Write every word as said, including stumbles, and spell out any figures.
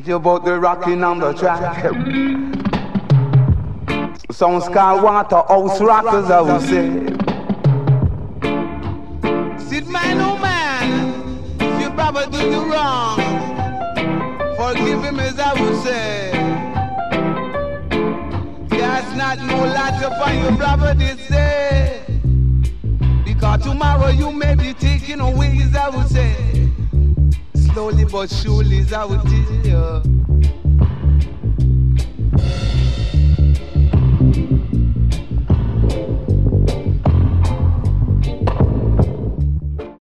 teach you about the rocking on the track. Sounds called Waterhouse Rockers, I will say. Sit man, oh man, if your brother do you wrong, forgive him as I will say. Cast not no light upon your brother this day, because tomorrow you may be taken away, as I will say. Slowly but surely, as I will tell you.